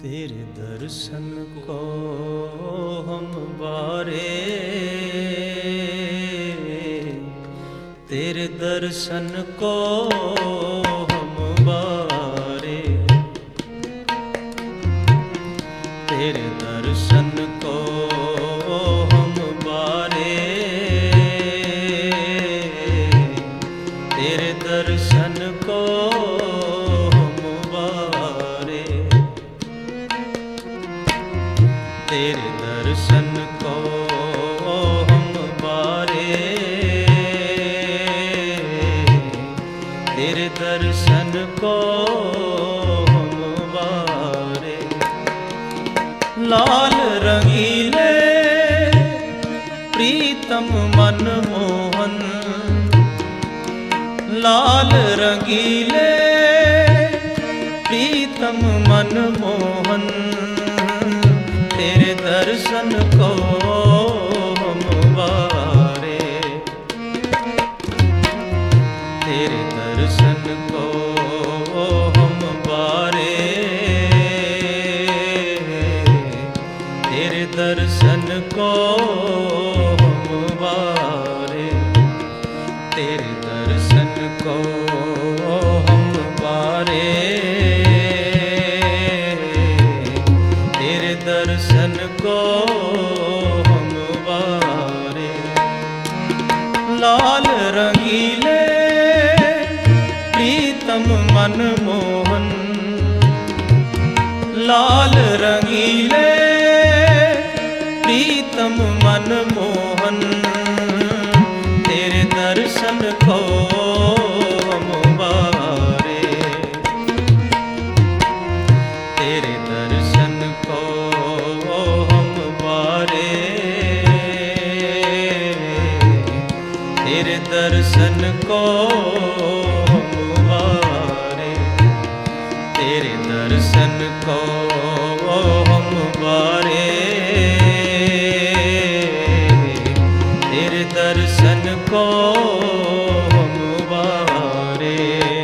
तेरे दर्शन को हम बारे, तेरे दर्शन को हम बारे, तेरे दर्शन को हम बारे, तेरे दर्शन को तेरे दर्शन को हम बारे, तेरे दर्शन को हम बारे। लाल रंगीले प्रीतम मनमोहन, लाल रंगीले प्रीतम मनमोहन, तेरे दर्शन को हम बारे, तेरे दर्शन को हम बारे, तेरे दर्शन को हम बारे, तेरे दर्शन को हम बारे, दर्शन को हम बारे। लाल रंगीले प्रीतम मनमोहन, लाल रंगीले प्रीतम मनमोहन, तेरे दर्शन को हम बारे, तेरे दर्शन को तेरे दर्शन को हम बारे, तेरे दर्शन को हम बारे, तेरे दर्शन को हम बारे।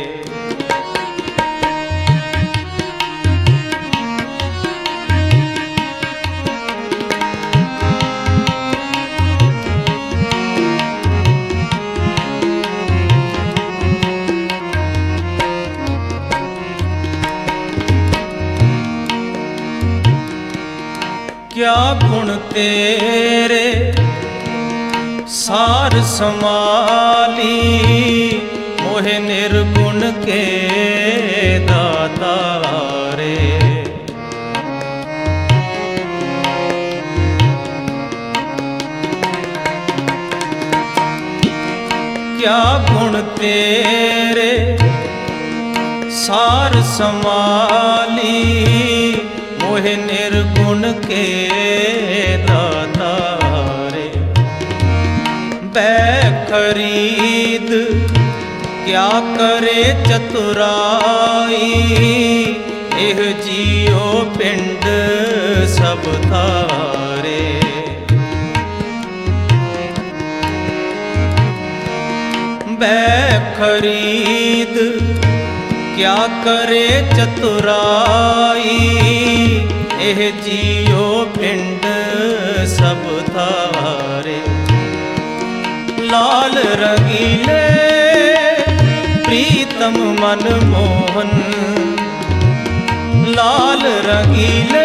क्या गुण तेरे सार समाली, मोहे निर्गुण के दाता रे। क्या गुण तेरे सार समाली, मोहे निर्गुण के दाता रे। खरीद क्या करे चतुराई, एह जियो पिंड सब थारे। खरीद क्या करे चतुराई, एह जियो पिंड सब थारे। लाल रंगीले प्रीतम मनमोहन, लाल रंगीले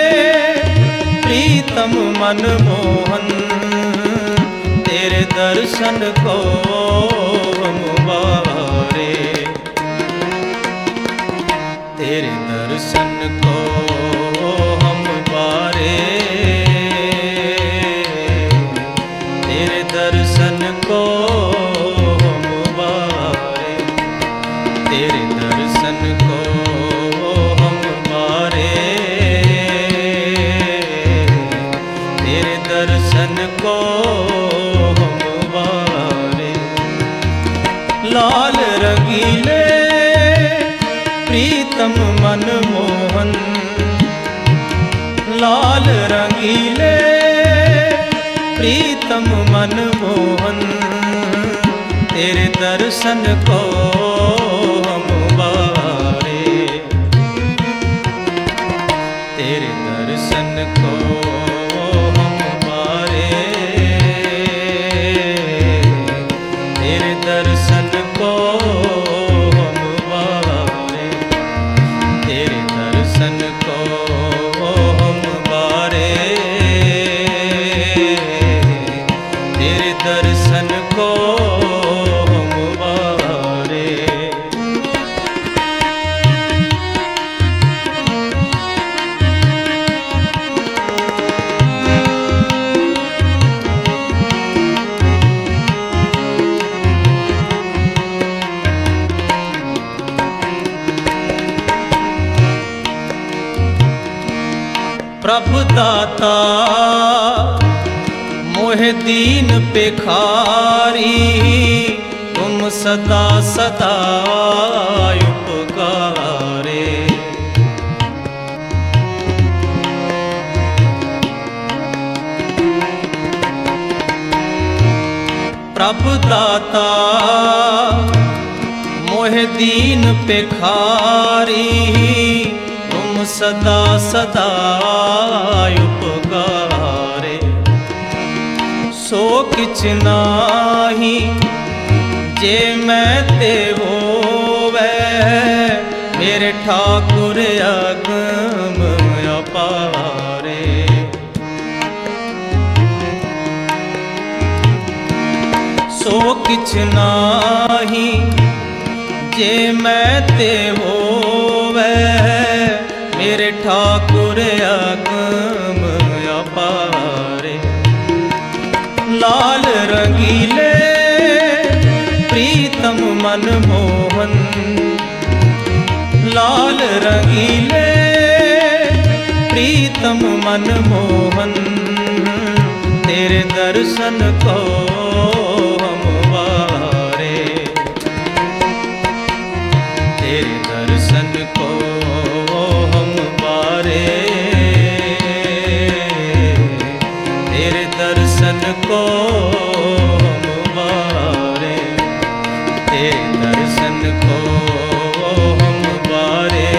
प्रीतम मनमोहन, तेरे दर्शन को हम बारे, तेरे दर्शन को हम बारे, तेरे दर्शन को हम बारे, तेरे दर्शन को हम बारे, तेरे दर्शन को हम बारे। लाल रंगीले प्रीतम मनमोहन, लाल रंगीले प्रीतम मनमोहन, तेरे दर्शन को हम बारे, प्रभु दाता मोहे दीन पेखारी, तुम सदा सदा उपकारे। प्रभु दाता मोहे दीन पेखारी, तुम सदा सदा उपकारे। सो किछ नाही जे मैं ते होवे, मेरे ठाकुर अगम अपारे। सो किछ नाही जे मैं ते होवे, मेरे ठाकुर अगम अपारे। लाल रंगीले प्रीतम मनमोहन, लाल रंगीले प्रीतम मनमोहन, तेरे दर्शन को हम वारे। तेरे दर्शन को हम वारे, तेरे दर्शन को हम वारे, तेरे दर्शन को हम वारे,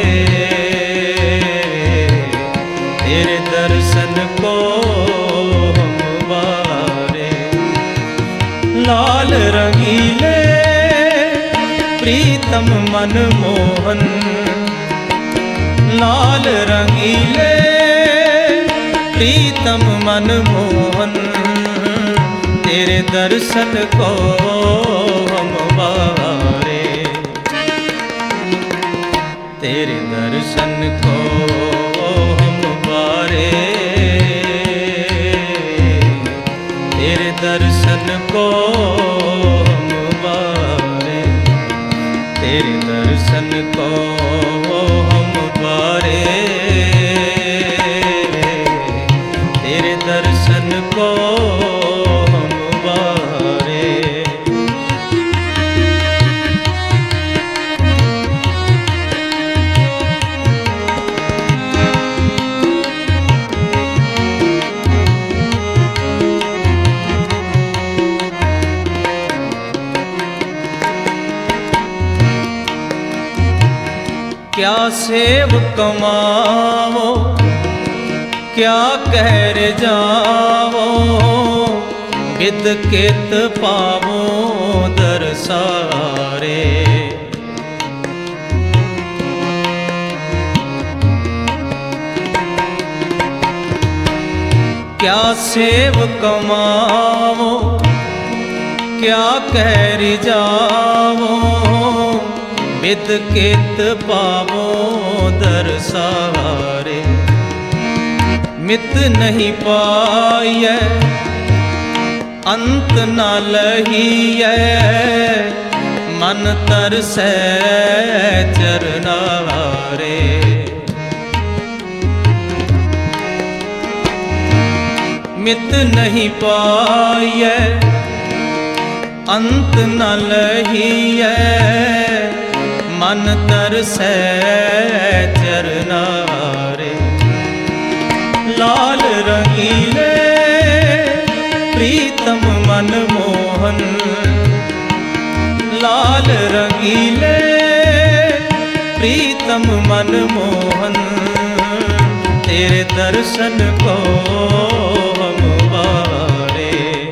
तेरे दर्शन को हम वारे। लाल रंगीले प्रीतम मनमोहन, लाल रंगीले प्रीतम मनमोहन, तेरे दर्शन को हम वारे। तेरे दर्शन को हम वारे, तेरे दर्शन को हम वारे, तेरे दर्शन को हम वारे, तेरे दर्शन को हम वारे। क्या सेव कमावो, क्या कहर जावो, विद कित पावो दरसारे। क्या सेव कमावो, क्या कहर जावो, विद कित पावो दरसारे। मित नहीं पाइए अंत न लहिए, मन तरसै चरनारे। मित नहीं पाइए अंत न लहिए, मन तरसै चरनारे। लाल रंगीले प्रीतम मनमोहन, लाल रंगीले प्रीतम मनमोहन, तेरे दर्शन को हम वारे।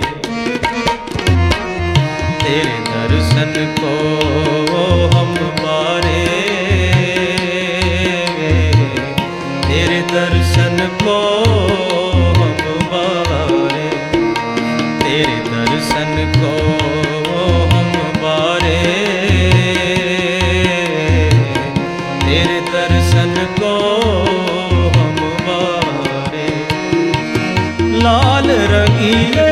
तेरे दर्शन को हम वारे, तेरे दर्शन को हम वारे, तेरे दर्शन को हम वारे, तेरे दर्शन को हम वारे। लाल रंगीले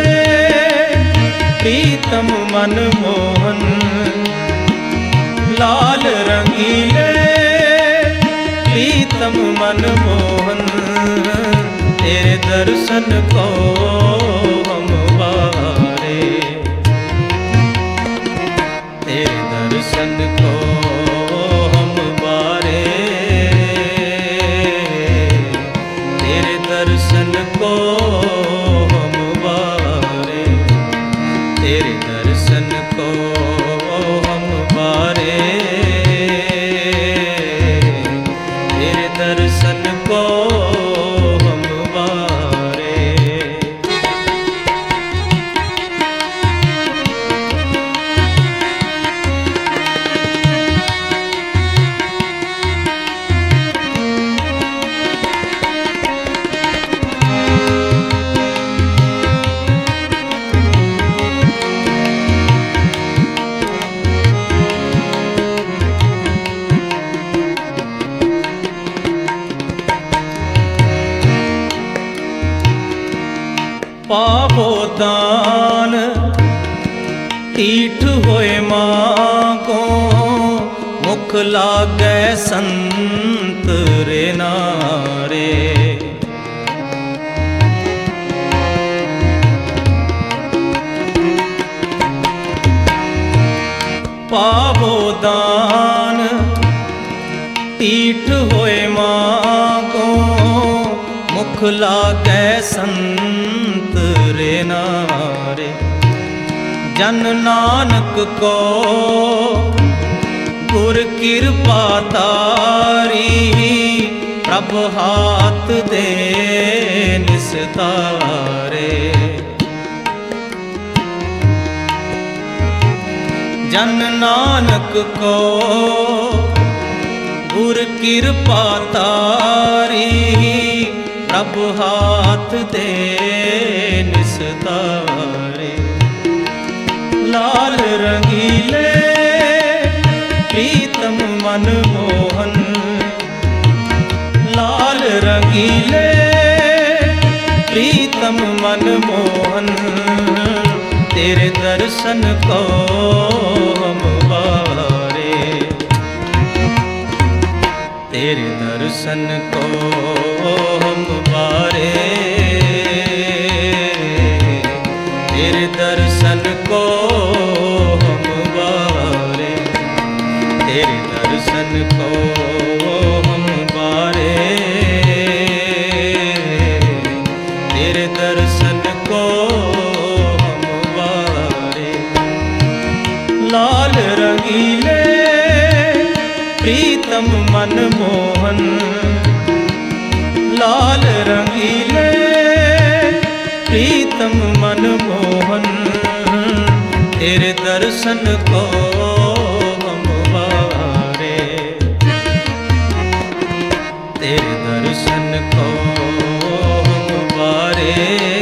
प्रीतम मनमोहन, लाल रंगीले प्रीतम मनमोहन, तेरे दर्शन को हम बारे, तेरे दर्शन को हम बारे, तेरे दर्शन को हम बारे, तेरे दर्शन को हम बारे, तेरे दर्शन को हम बारे। पावो दान तीठ होए मांगो, मुख लागै संत रे नारे। पावो दान तीठ होए मांगो, मुख लागै संत रे नारे। जन नानक को गुर कृपा तारी, प्रभ हाथ दे निस्तारे। जन नानक को गुर कृपा तारी, प्रभ हाथ दे निस्तारे। लाल रंगीले प्रीतम मन मोहन, लाल रंगीले प्रीतम मन मोहन, तेरे दर्शन को हम बारे, तेरे दर्शन को हम बारे, तेरे दर्शन को हम बारे, तेरे दर्शन को हम बारे, तेरे दर्शन को हम बारे। लाल रंगीले प्रीतम मन मोहन, लाल रंगीले प्रीतम मन मोहन, तेरे दर्शन को हम बारे, तेरे दर्शन को हम बारे,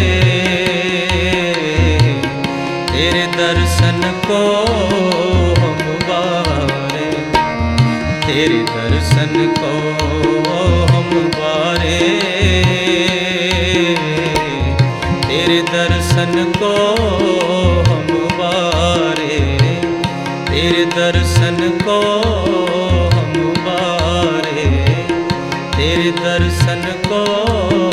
तेरे दर्शन को हम बारे, तेरे दर्शन को हम बारे, तेरे दर्शन को हम बारे, तेरे दर्शन को हम बारे, तेरे दर्शन को